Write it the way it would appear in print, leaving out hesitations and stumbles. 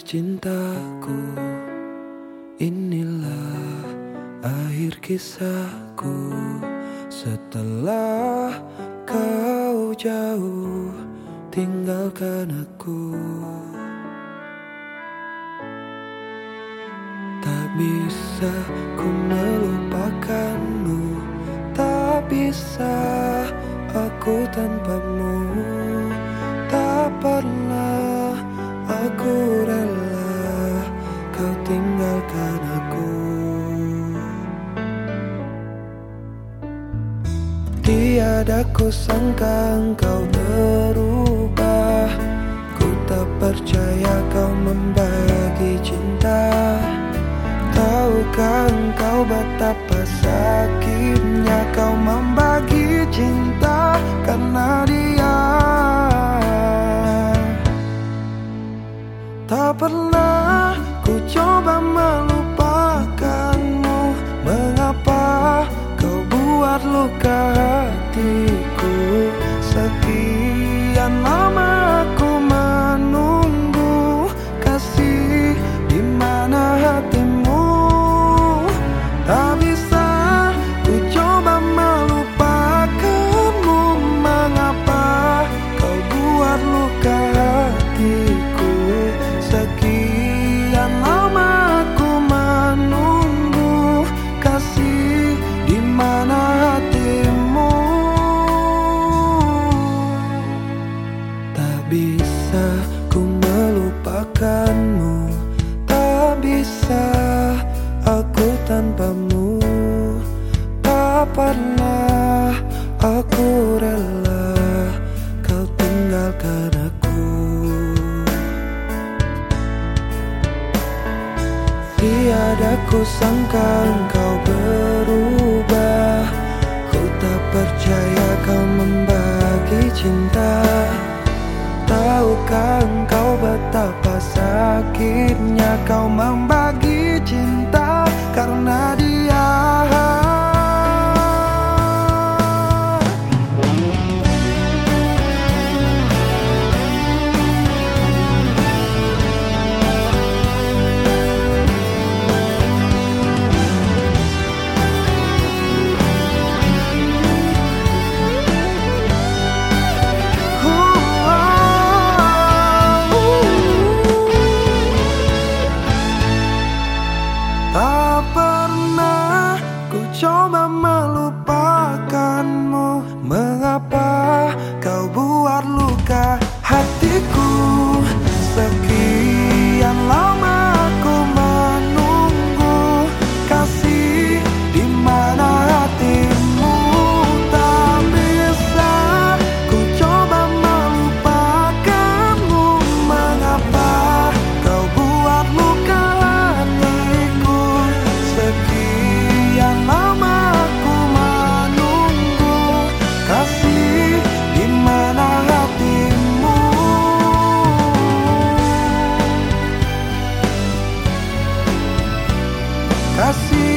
cintaku, inilah akhir kisahku. Setelah kau jauh tinggalkan aku, tak bisa ku melupakanmu, tak bisa aku tanpamu. Tak pernah aku rela kau tinggalkan aku. Tiada ku sangka engkau berubah, ku tak percaya kau membagi cinta. Tahukah engkau betapa sakitnya kau membagi cinta karena dia. Tak pernah ku coba melupakanmu, mengapa kau buat luka hatiku. Sekian lama aku menunggu kasih, di mana hatimu. Tak bisa ku coba melupakanmu, mengapa kau buat luka hatiku. Sekian lama aku menunggu kasih, di mana hatimu. Tak bisa ku melupakanmu, tak bisa aku tanpamu. Tak pernah aku rela kau tinggalkan aku. Tiada ku sangka engkau berubah, ku tak percaya kau membagi cinta. Tahukah engkau betapa sakitnya kau membagi cinta karena dia. Tak pernah ku coba melupakanmu, mengapa kau buat luka hatiku. Sekian lama aku menunggu kasih, di mana hatimu. Tak bisa ku coba melupakanmu, mengapa kau buat luka hatiku. Sekian lama aku menunggu kasih, di mana hatimu. Kasih